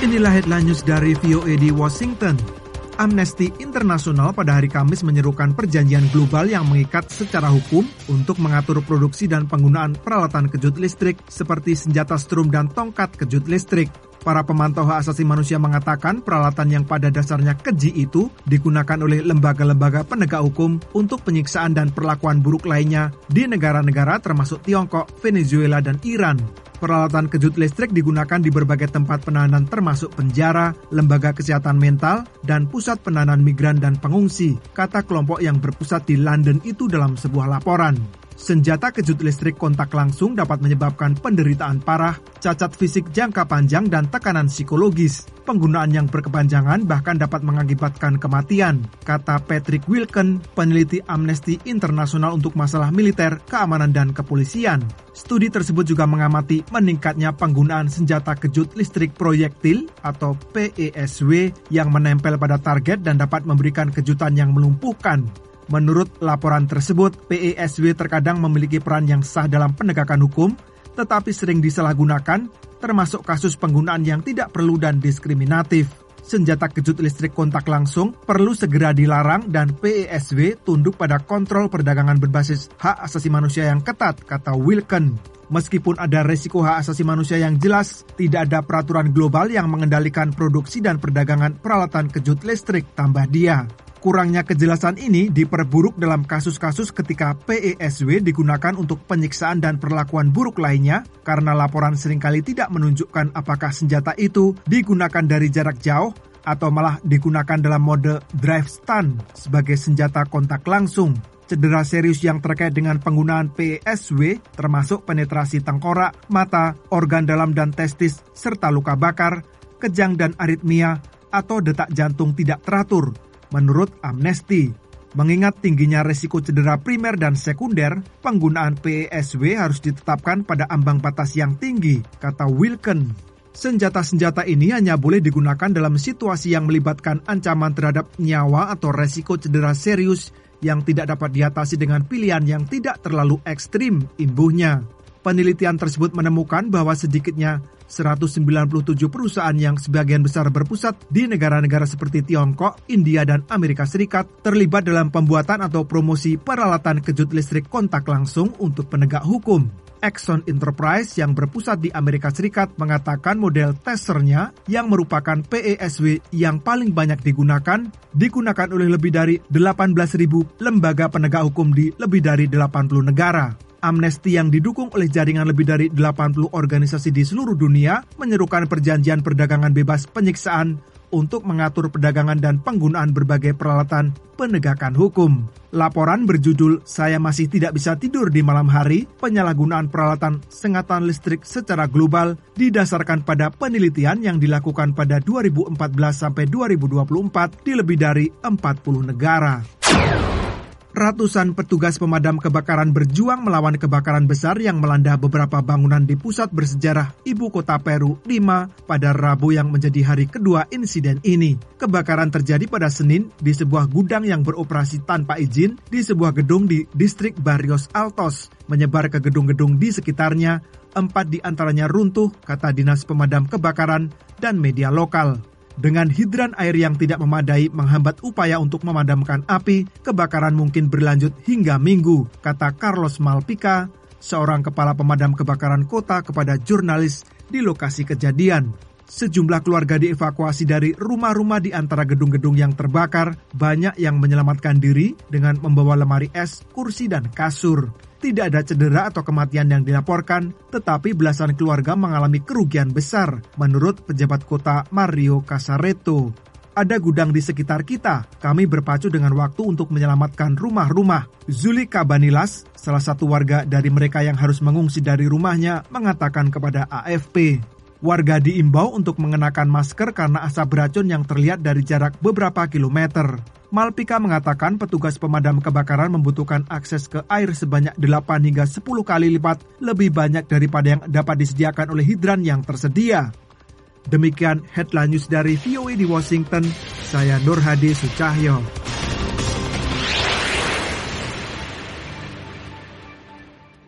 Inilah headline news dari VOA di Washington. Amnesty International pada hari Kamis menyerukan perjanjian global yang mengikat secara hukum untuk mengatur produksi dan penggunaan peralatan kejut listrik seperti senjata strum dan tongkat kejut listrik. Para pemantau hak asasi manusia mengatakan peralatan yang pada dasarnya keji itu digunakan oleh lembaga-lembaga penegak hukum untuk penyiksaan dan perlakuan buruk lainnya di negara-negara termasuk Tiongkok, Venezuela, dan Iran. Peralatan kejut listrik digunakan di berbagai tempat penahanan termasuk penjara, lembaga kesehatan mental, dan pusat penahanan migran dan pengungsi, kata kelompok yang berpusat di London itu dalam sebuah laporan. Senjata kejut listrik kontak langsung dapat menyebabkan penderitaan parah, cacat fisik jangka panjang, dan tekanan psikologis. Penggunaan yang berkepanjangan bahkan dapat mengakibatkan kematian, kata Patrick Wilken, peneliti Amnesty International untuk masalah militer, keamanan, dan kepolisian. Studi tersebut juga mengamati meningkatnya penggunaan senjata kejut listrik proyektil atau PESW yang menempel pada target dan dapat memberikan kejutan yang melumpuhkan. Menurut laporan tersebut, PESW terkadang memiliki peran yang sah dalam penegakan hukum, tetapi sering disalahgunakan, termasuk kasus penggunaan yang tidak perlu dan diskriminatif. Senjata kejut listrik kontak langsung perlu segera dilarang dan PESW tunduk pada kontrol perdagangan berbasis hak asasi manusia yang ketat, kata Wilken. Meskipun ada resiko hak asasi manusia yang jelas, tidak ada peraturan global yang mengendalikan produksi dan perdagangan peralatan kejut listrik, tambah dia. Kurangnya kejelasan ini diperburuk dalam kasus-kasus ketika PESW digunakan untuk penyiksaan dan perlakuan buruk lainnya karena laporan seringkali tidak menunjukkan apakah senjata itu digunakan dari jarak jauh atau malah digunakan dalam mode drive stun sebagai senjata kontak langsung. Cedera serius yang terkait dengan penggunaan PESW termasuk penetrasi tengkorak, mata, organ dalam dan testis, serta luka bakar, kejang dan aritmia atau detak jantung tidak teratur. Menurut Amnesty, mengingat tingginya resiko cedera primer dan sekunder, penggunaan PESW harus ditetapkan pada ambang batas yang tinggi, kata Wilken. Senjata-senjata ini hanya boleh digunakan dalam situasi yang melibatkan ancaman terhadap nyawa atau resiko cedera serius yang tidak dapat diatasi dengan pilihan yang tidak terlalu ekstrim, imbuhnya. Penelitian tersebut menemukan bahwa sedikitnya 197 perusahaan yang sebagian besar berpusat di negara-negara seperti Tiongkok, India, dan Amerika Serikat terlibat dalam pembuatan atau promosi peralatan kejut listrik kontak langsung untuk penegak hukum. Exxon Enterprise yang berpusat di Amerika Serikat mengatakan model tasernya yang merupakan PESW yang paling banyak digunakan oleh lebih dari 18.000 lembaga penegak hukum di lebih dari 80 negara. Amnesty yang didukung oleh jaringan lebih dari 80 organisasi di seluruh dunia menyerukan perjanjian perdagangan bebas penyiksaan untuk mengatur perdagangan dan penggunaan berbagai peralatan penegakan hukum. Laporan berjudul "Saya Masih Tidak Bisa Tidur di Malam Hari, Penyalahgunaan Peralatan Sengatan Listrik Secara Global" didasarkan pada penelitian yang dilakukan pada 2014 sampai 2024 di lebih dari 40 negara. Ratusan petugas pemadam kebakaran berjuang melawan kebakaran besar yang melanda beberapa bangunan di pusat bersejarah ibu kota Peru, Lima, pada Rabu yang menjadi hari kedua insiden ini. Kebakaran terjadi pada Senin di sebuah gudang yang beroperasi tanpa izin di sebuah gedung di distrik Barrios Altos, menyebar ke gedung-gedung di sekitarnya. 4 di antaranya runtuh, kata Dinas Pemadam Kebakaran dan media lokal. Dengan hidran air yang tidak memadai menghambat upaya untuk memadamkan api, kebakaran mungkin berlanjut hingga minggu, kata Carlos Malpica, seorang kepala pemadam kebakaran kota kepada jurnalis di lokasi kejadian. Sejumlah keluarga dievakuasi dari rumah-rumah di antara gedung-gedung yang terbakar, banyak yang menyelamatkan diri dengan membawa lemari es, kursi, dan kasur. Tidak ada cedera atau kematian yang dilaporkan, tetapi belasan keluarga mengalami kerugian besar, menurut pejabat kota Mario Casareto. Ada gudang di sekitar kita, kami berpacu dengan waktu untuk menyelamatkan rumah-rumah. Zuli Cabanilas, salah satu warga dari mereka yang harus mengungsi dari rumahnya, mengatakan kepada AFP. Warga diimbau untuk mengenakan masker karena asap beracun yang terlihat dari jarak beberapa kilometer. Malpica mengatakan petugas pemadam kebakaran membutuhkan akses ke air sebanyak 8 hingga 10 kali lipat lebih banyak daripada yang dapat disediakan oleh hidran yang tersedia. Demikian headline news dari VOA di Washington, saya Nur Hadi Sucahyo.